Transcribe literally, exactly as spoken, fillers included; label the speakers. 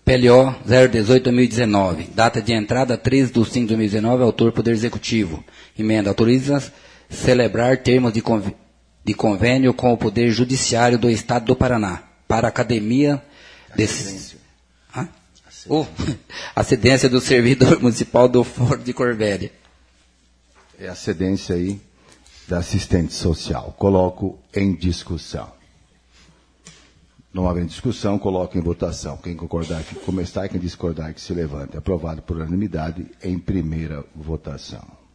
Speaker 1: P L O zero dezoito barra dois mil e dezenove, data de entrada treze de cinco de dois mil e dezenove, autor Poder Executivo. Emenda: autoriza celebrar termos de, conv... de convênio com o Poder Judiciário do Estado do Paraná para a Academia de... Hã? Oh, a cedência do servidor municipal do Foro de Corvélia.
Speaker 2: É a cedência aí da assistente social. Coloco em discussão. Não havendo discussão, coloco em votação. Quem concordar que começar, quem discordar que se levante. Aprovado por unanimidade em primeira votação.